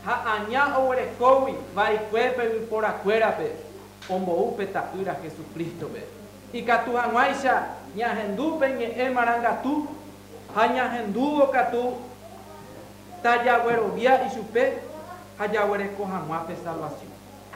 ha aña oguerekógui vaikuépe vyporakuérape omboupe ta'ýra Jesukrístope ikatu hag̃uáicha ñahendúpe ñe'ẽ marangatu ha ñahendúvo katu tajaguerovia ichupe ha jaguereko hag̃uápe salvación.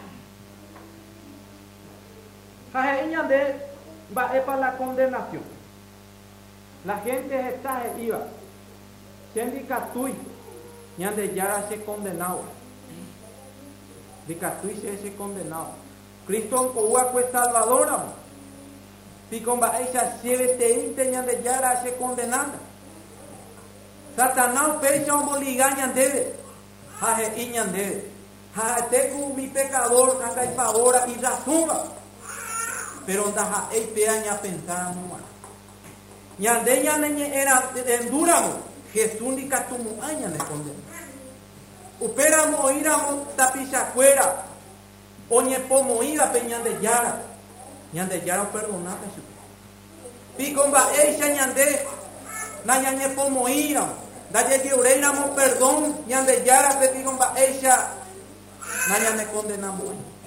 Ha he'i ñande mba'épa la condenación. La gente heta he'íva chendikatúi ñandejára che condenado. Ndikatúi che condenado. Cristo onkou'akue Salvador. Piko mba'éicha cheveteínte ñandejára che condenada. Satanás upéicha omboliga ñandéve ha he'i ñandéve. Ha teku mi pecador hakaipavóra irasúva. Pero ndaha'éi pe añapentáramo. Ñande ñaneñe'ẽra endúramo Jesús ndikatumu'ã ñande condena. Upéramo oíramo tapichakuéra oñepomoívape ñandejára operdonáta chupe. Piko mba'éicha ñande nañañepomoíramo ndajejeuréramo perdón ñandejárape piko mba'éicha nañanekondenamo.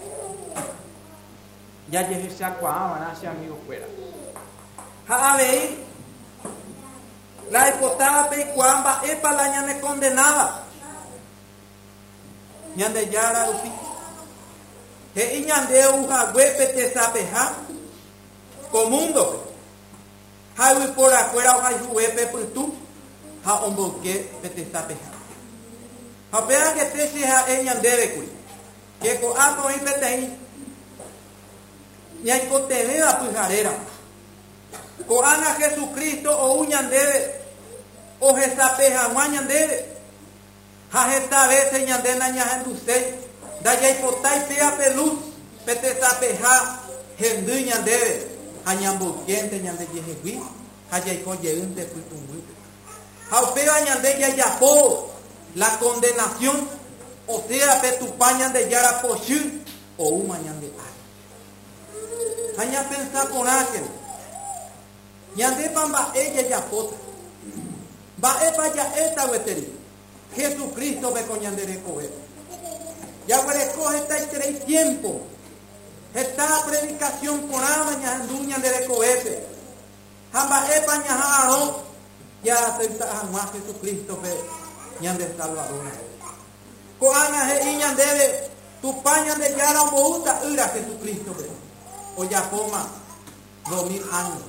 Jajehechakuaáva che amigo fuera. Ha avei la epotávape ikuaa mba'épa la ñanekondenava ñandejára rupi. He'i ñande uhaguépe tesapeha komúndope ha yvyporakuéra ohayhuvépe pytu ha omboyke pe tesapeha. Ha pé'akete che ha'e ñandévekuri ke ko'ápe oĩ peteĩ ñaikotevẽva pyharéra. Ko'ág̃a Jesucristo ou ñandéve ohesape hag̃ua ñandéve ha hetavese ñande nañahenduséi ndajaipotái péape luz petesapeha hendy ñandéve ha ñamboykénte ñandejehegui ha jaikojeýnte pytumbýpe. Ha upéva ñande jajapo la condenación, o sea petupa ñandejára pochy oúma ñande ári. Ha ñapensá porãke ñandépa mba'e jajapóta mba'épa ja'éta gueteri Jesucristo pe ko ñanderekove. Jaguereko hetaiterei tiempo heta predicación porãva ñahendu ñanderekovépe ha mba'épa ñaha'ãrõ ya aceita hag̃ua Jesucristo pe ñande Salvador. Ko'ág̃a he'i ñandéve tupa ñandejára ombo'u ta'ýra Jesucristo pe ojapóma 2000 años.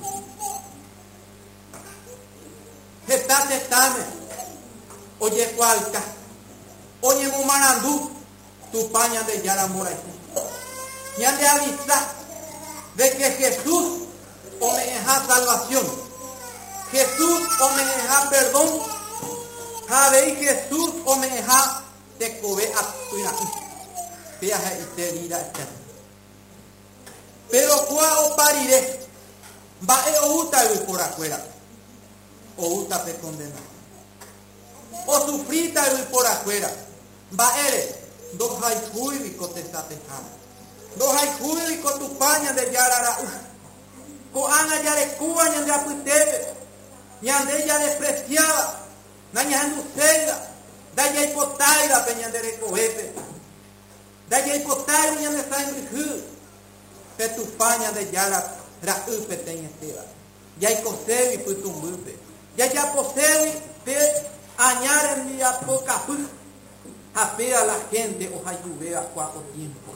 Heta tetãme ojekuaáta oñemomarandu tupa ñandejára mborayhu ñande avisa de que Jesús ome'ẽha salvación, Jesús ome'ẽha perdón, ha avei Jesús ome'ẽha tekove apyra'ỹ pe ahe'ite rira eterna. Pero kua oparire mba'e oúta yvyporakuéra oúta pe condenado osufrita yvyporakuéra mba'ére ndohayhúiviko tesapehára ndohayhúiviko tupa ñandejára ra'y ko'ág̃a jarekúva ñande apytépe ñande jarepréciava nañahenduséiva ndajaipotáivape ñanderekovépe ndajaipotáiva ñande sãimbyhy pe tupa ñandejára ra'ýpe teñetéva jaikosévi pytumbýpe jajaposévi pe aña rembiapokapy ha péva la gente ohayhuvéva kuáko tiempo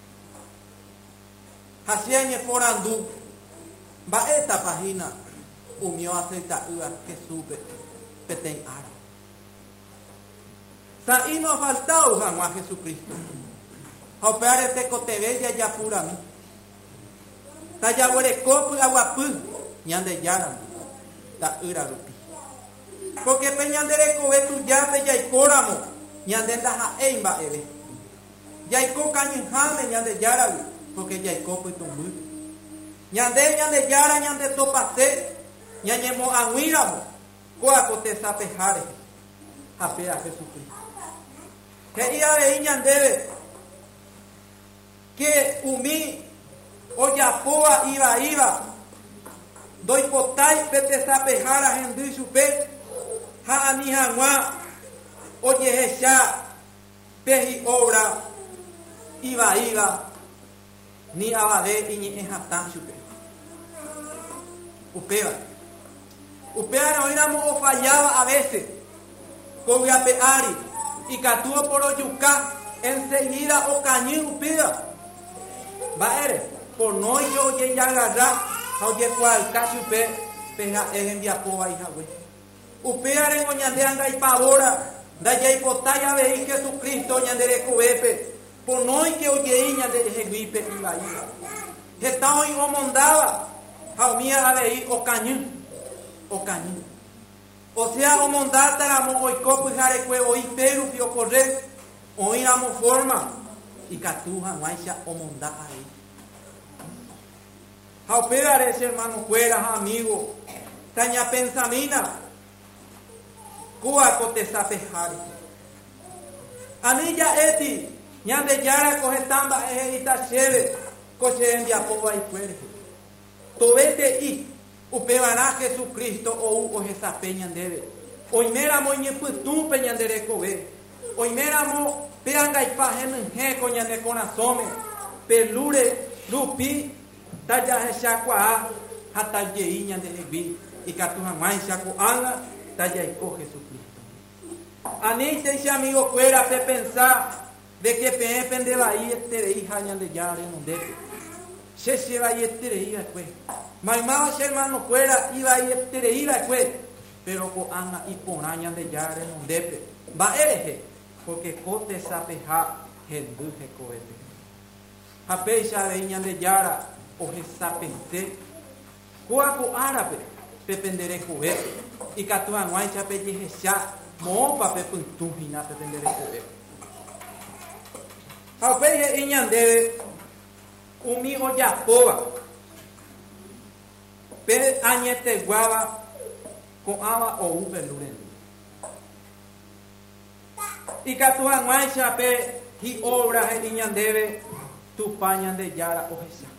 ha che añeporandu mba'étapahína umío aceita'ýva Jesúspe peteĩ ára. Sa'í no faltado hag̃ua Jesucristo ha upévare tekoteve jajapúrami tajaguerekópy aguapy ñandejára ta'ýra rupi. Porque pe ñanderekove tujápe jaikóramo ñande ndaha'éi mba'eve jaiko kañyhãme ñandejáragui porque jaiko pytumbýpe ñandejára ñande topase ñañemo'ag̃uíramo ko'áko tesapeháre ha péva Jesucristo. He'i avei ñandéve que umi ojapóva ivaíva ndoipotái pe tesapehára hendy chupe ha ani hag̃ua ojehecha peji obra iba ni abade y ni hatan chupe upea no éramos o fallaba a veces con yapeari y catuvo por oyuca enseguida o cañí upea va eres por no yo ya agarrar oye cual cachupe peja es envia poa hija güey upea en oñandeanga y pavora da ya hipotaya veí Jesucristo ñandere cubepe por no hay que oye ñandere jeguipe y va está hoy o mondaba jaumía a veí o cañí o sea o mondar taramos hoy copo y jare cuevo y peru pio correr hoy amo forma y catuja guaisha o mondar ahí jaupera ese hermano fuera amigo taña pensamina Cuba cote sapejari. Anilla eti, ñande yara coge tamba ejita cheve, coche envia poba y puerco. Tobete y upebana Jesucristo o esa peña debe. Hoy mera moñe putum peña de cobe. Hoy mera mo peanga y pajen je coña de conasome. Pelure, lupi, talla shakwa, hata yeiña de levi. Y catuhamai shaku anga, talla y coge Jesucristo. Anite ese amigo fuera de pensar de que pepen de la este hija de yare no debe. Se lleva y este hija pues. Maimaba hermano fuera iba y este hija pues. Pero con ana y con aña de yare no debe. Va ereje porque cote sapeja henduje coete. Apecha de iña de yara o je sapente. Cuaco árabe pependere coete. Y catuan guancha pelleje ya. Mo pape puntu hina pependere coete. Apeche iñan debe umi olla poba. Pe añete guava con ava o upeluren. Y catuan guancha pe hi obra iñan debe tu pañan de yara ojesa.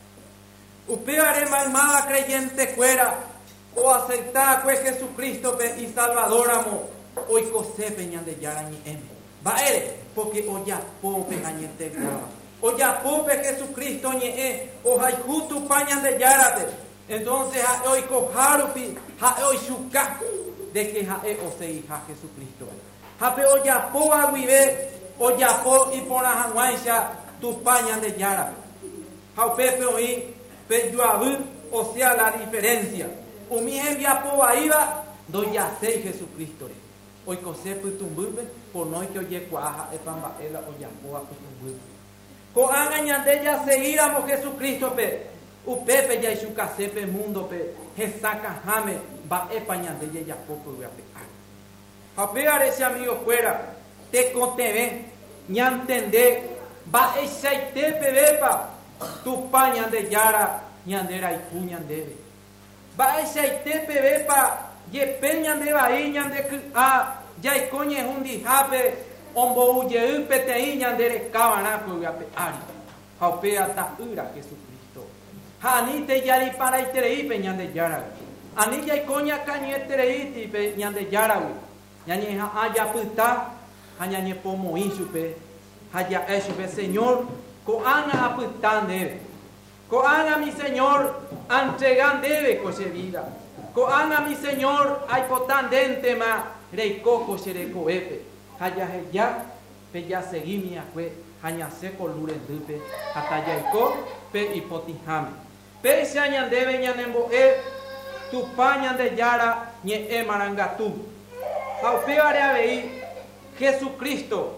Upeare malmada creyente fuera o aceptar pues Jesucristo y Salvador amo hoy cose peñan de yara ni em. Va ere porque oya pope añete guava. Oya pope Jesucristo ni o hay justo pañan de yarate. Entonces hoy cojarupi hoy shuka de que o se hija Jesucristo. Hape oya po aguive oya po y por la janguaisha tu pañan de yara. Haupepe hoy pe yuabu o sea la diferencia. Umi envia po aiva do ya sei Jesucristo. Hoy cose putumbube por no que oye cuaja epamba ela oya po putumbube. Ko angañande ya seguiramos Jesucristo pe upepe ya isu casepe mundo pe jesaca jame va epañande ya poco voy a pecar. Hapear ese amigo fuera te conteve ñantende va esaite pebepa tu pañan de yara ñandera y puñan debe. Va esaite pebepa ye peñan de baíñan de ya y coñe un dijape ombo uye upete iñan de cabana voy a pecar. Haupea ta ura Jesucristo. Anite yari para iterei peñan de yara. Ani ya y coña cañeterei peñan de yara. Ñañe haya puta, hañañe pomo insupe, haya esupe Señor, coana aputan debe, coana mi Señor, entregan debe coche vida, coana mi Señor, hay potan dente ma, reicoco se recoepe, haya ya, pe ya seguí mi acue, haña seco lure dupe, hasta ya pe hipotijame, pe se añan debe ñanembo tu pañan de yara, ñe marangatu. Haupeare a veí Jesucristo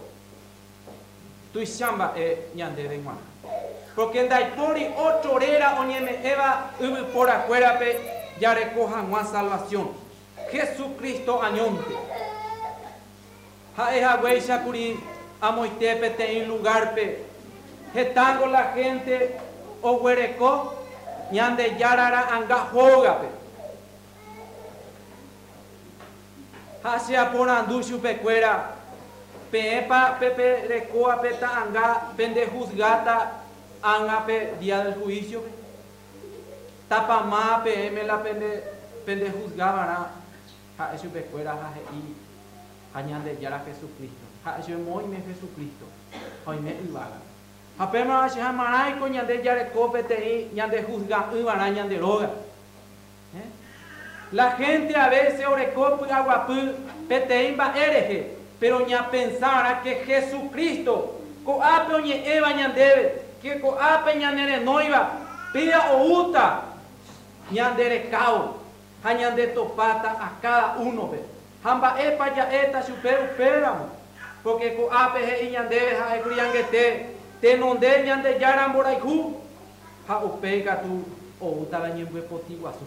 tu chamba ñande de guana porque en daipori otorera oñeme eva por afuera pe ya recojan más salvación Jesucristo añonte jaeja güey shakuri amoitepe te en lugar pe jetango la gente o huereco ñande yarara anga joga pe hacia por andushu pecuera pepa pepe recoa peta anga pende juzgata anga pe día del juicio tapa ma pm la pende juzgaba ha eso pecuera ha y añade ya a Jesucristo yo muy me Jesucristo hoy me ibaga apenas se amarai con ñande yare copete ñande juzga ibara ñande roga. La gente a veces orecopu aguapu peteimba ereje, pero ña pensara que Jesucristo coape oñe eva ñandebe, que coape ñandere noiva, pida o uta ñandere cao, ñande topata a cada uno ve. Hamba epa ya eta super uperamo, porque coape he ñandebe ha ecriangete, te nonde ñande yaran boraiku, ha upega tu o uta la ñembe potiguasu.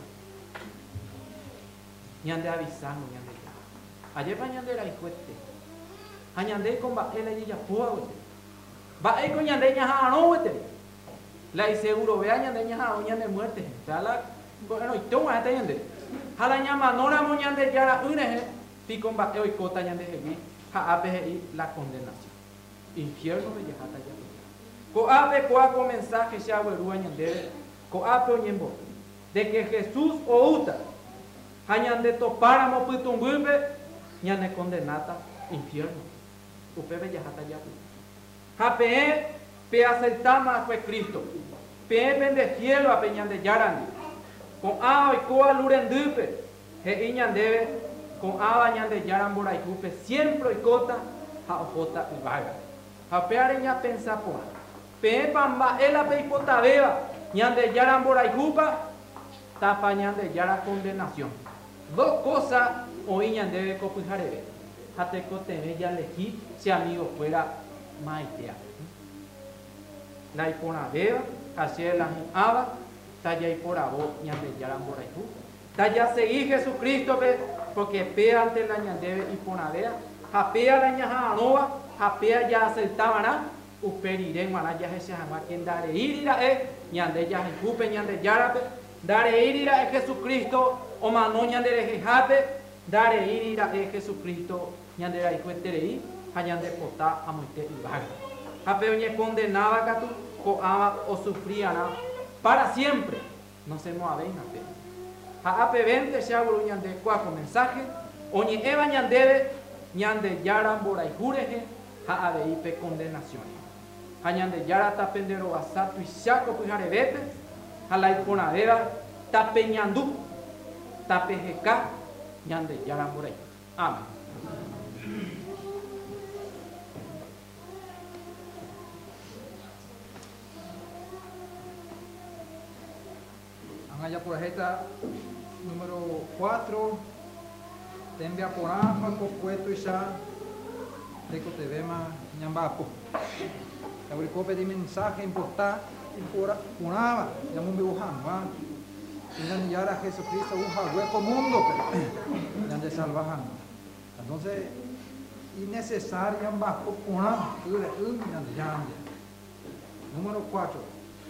Ñande avisamos ñande ya ayer pa ñande la icuete a ñande con ba ela y ya puedo va con ñande ya no vete la y seguro vea ñande ya ñande muerte la bueno y toma esta ñande hala llama no la ñande ya la une pi con ba hoy cota ñande hebi ha ape la condenación infierno de yata ya ko ape ko mensaje se agüerua ñande ko ape ñembo de que Jesús o uta hañande topáramos putumbube ñane condenata infierno upebe ya hata ya hape pe aceptama fue Cristo pe pende cielo a peñande yarandi con a y coa lurendupe he iñandebe con a ñande yaran boraijupe siempre y cota ha ojota y vaga hape areña pensa por pe pamba ela pe ipota beba ñande yaran boraijupa tapa ñande yara condenación. Dos cosas hoy ñande copujarebe. Hate coteme ya lejí si amigo fuera maitea. La ipona beba, hacia la aba, talla y por abo ñande yaran boraitu. Talla seguí Jesucristo porque pea ante la ñandebe y pona bea. Japea la ñaja anova, japea ya aceptaban uperire mana ya se llama quien dare irira ñande ya jupe ñande yarape. Dare irira es Jesucristo. O mano ñandere jejate, dare irira es Jesucristo, ñandera y cueterei, hañande pota a muite y vaga. Hape oñe condenaba catu, co ama o sufriana para siempre. No se mueve hape. Hape 20 se abro ñande cuaco mensaje, oñe eva ñandere, ñande yaran borai jureje, ha ipe condenación. Hañande yara tapendero asatu y saco pujarebete, hala y ponadera, tapeñandú. Tapejeka ñande yaran por ahí. Amén. Angaya por esta número 4. Tembe a porama con puesto ya. Teco te vema ñambapo. Abrico pedí mensaje importante por porama. Llamo mi bujamba. Y ya a Jesucristo un hueco mundo ya de salvajan. Entonces innecesaria bajo una número 4.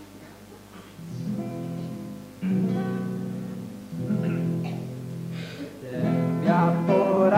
Ya por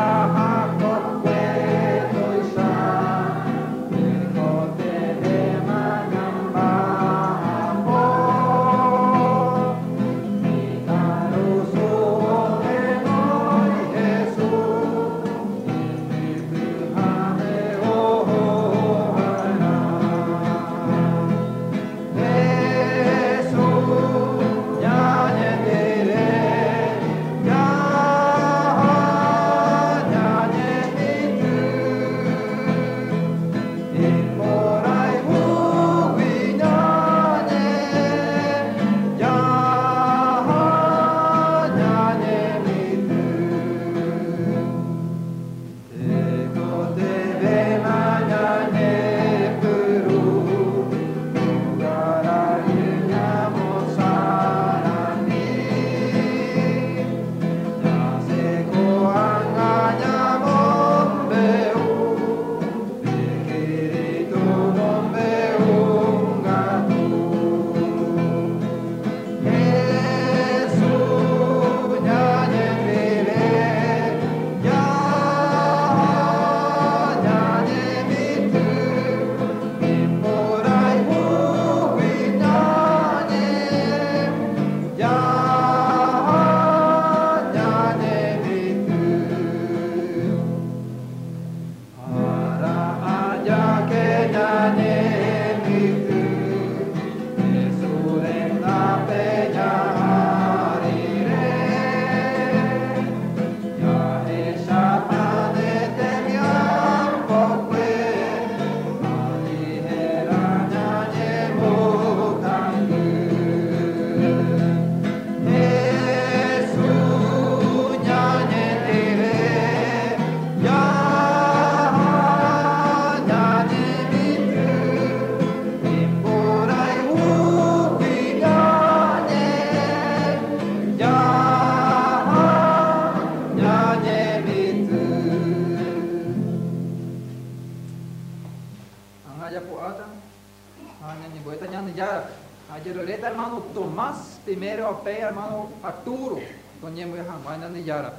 está hermano Tomás, primero ape hermano Arturo, doña muy jamás ni yara.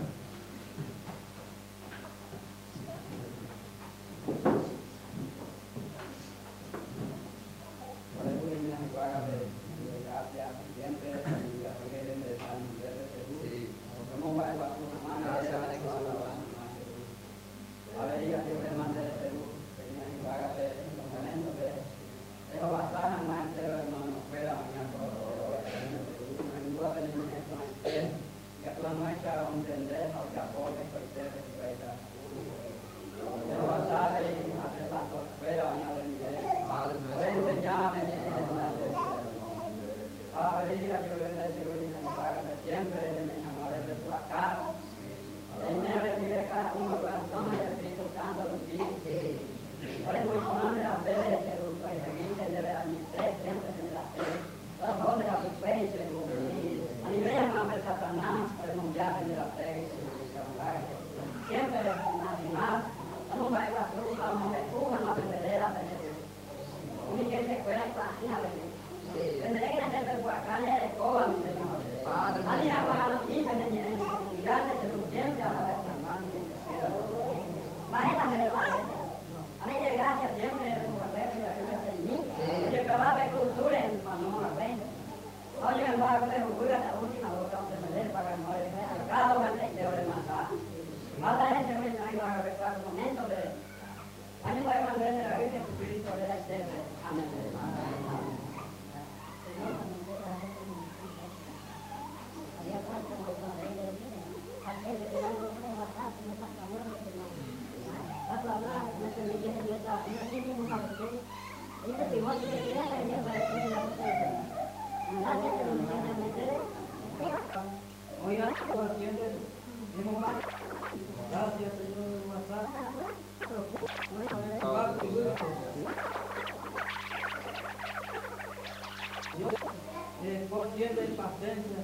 Por siempre en paciencia,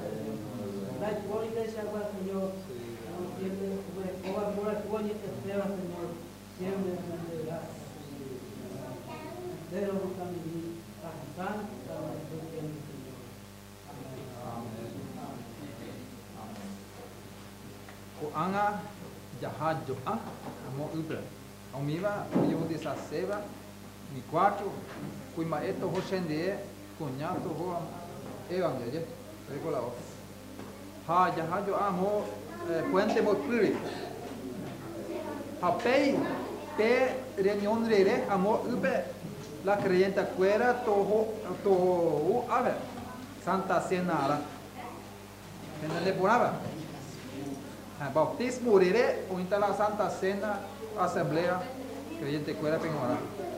la hipólita se agua, Señor, siempre, por amor a tu y Señor, siempre en la verdad. De lo que también, San, Señor. Anga jahajo amo ubra. Omiva, yo de seba, mi cuatro, cui maeto hoshende, cunhato ho evangelho, regular. Ha jahajo amo puente motpuri. Ha pei pe reunión rere amo ube la creyente cuera toho ave Santa Cena. Entende por nada? Bautismo rere o la Santa Cena Asamblea creyente cuera pengora.